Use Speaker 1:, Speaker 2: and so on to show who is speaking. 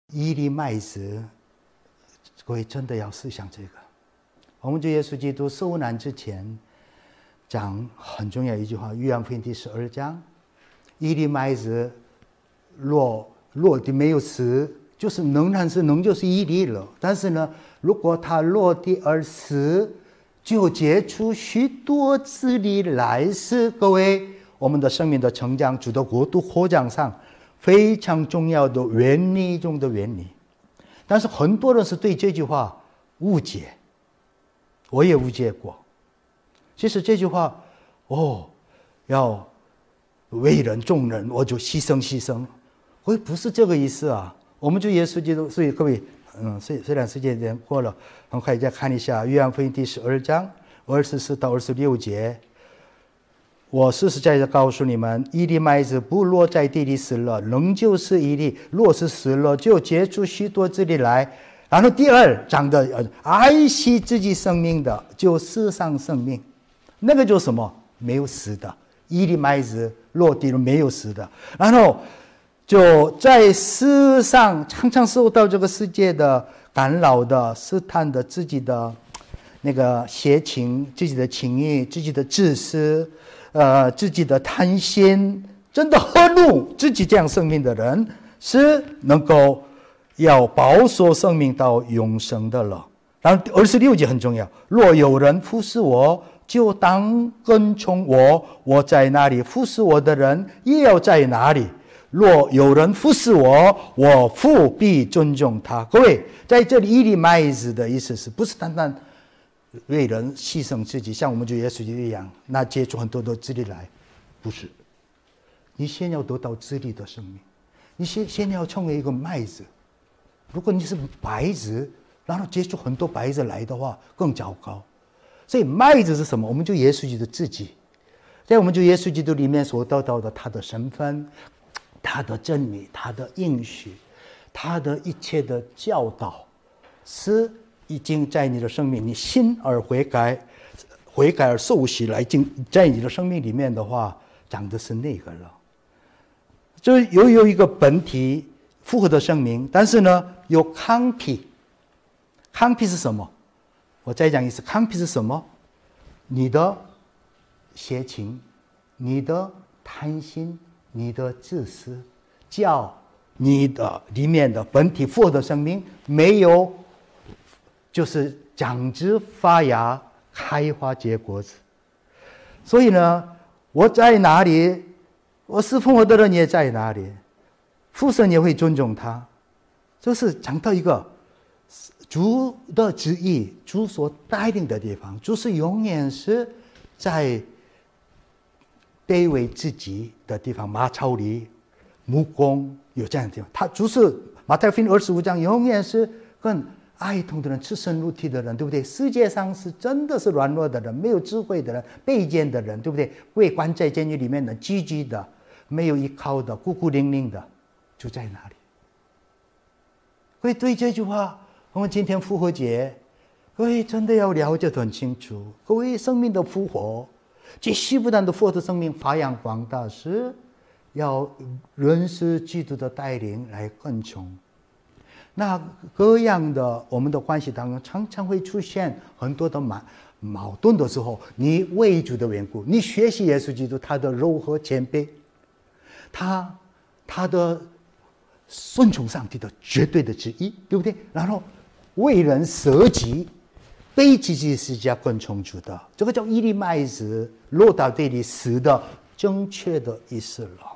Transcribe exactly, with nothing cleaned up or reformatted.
Speaker 1: 一粒麦子，各位真的要思想这个。我们主耶稣基督受难之前讲很重要一句话，约翰福音第十二章，一粒麦子落落地没有死，就是仍然是能就是一粒了。但是呢，如果它落地而死，就结出许多子粒来，是各位我们的生命的成长、主的国度扩张上非常重要的原理中的原理。但是很多人是对这句话误解，我也误解过。其实这句话，哦，要为人众人，我就牺牲牺牲，我不是这个意思啊。我们就耶稣基督，所以各位，嗯，虽虽然时间有点过了，很快再看一下约翰福音第十二章二十四到二十六节。我实实在在告诉你们，一粒麦子不落在地里死了，仍旧是一粒；若是死了，就结出许多子粒来。然后第二讲的，爱惜自己生命的，就世上生命。那个就是什么？没有死的，一粒麦子落地了没有死的。然后就在世上常常受到这个世界的干扰的、试探的，自己的那个邪情、自己的情欲、自己的自私。呃，自己的贪心，真的恨怒自己这样生命的人，是能够要保守生命到永生的了。然后二十六节很重要，若有人服侍我，就当跟从我，我在哪里，服侍我的人也要在哪里。若有人服侍我，我父必尊重他。各位，在这里一粒麦子的意思是不是单单为人牺牲自己，像我们主耶稣基督一样，那结出很多的子粒来？不是，你先要得到子粒的生命，你先先要成为一个麦子。如果你是白子，然后结出很多白子来的话，更糟糕。所以麦子是什么？我们就耶稣基督自己，在我们就耶稣基督里面所得到的他的身份、他的真理、他的应许、他的一切的教导，是已经在你的生命，你信而悔改，悔改而受洗来进在你的生命里面的话，讲的是那个了。就有有一个本体复活的生命，但是呢，有糠皮。糠皮是什么？我再讲一次，糠皮是什么？你的邪情，你的贪心，你的自私，叫你的里面的本体复活的生命没有。就是长枝发芽开花结果子。所以呢，我在哪里，我侍奉我的人也在哪里，父神也会尊重他。就是讲到一个主的旨意，主所带领的地方，主是永远是在卑微自己的地方，马槽里木工有这样的地方。他主是马太福音二十五章永远是跟爱痛的人，赤身露体的人，对不对？世界上是真的是软弱的人，没有智慧的人，卑贱的人，对不对？被关在监狱里面的，积极的，没有依靠的，孤孤零零的，就在哪里？所以对这句话，我们今天复活节，各位真的要了解得很清楚。各位生命的复活，继续不断的复活的生命发扬光大，是要认识基督的带领来跟从。那各样的我们的关系当中，常常会出现很多的矛矛盾的时候，你为主的缘故，你学习耶稣基督他的柔和谦卑，他他的顺从上帝的绝对的旨意，对不对？然后为人舍己，背起自己十字架跟从主的，这个叫一粒麦子落到地里死的正确的意思了。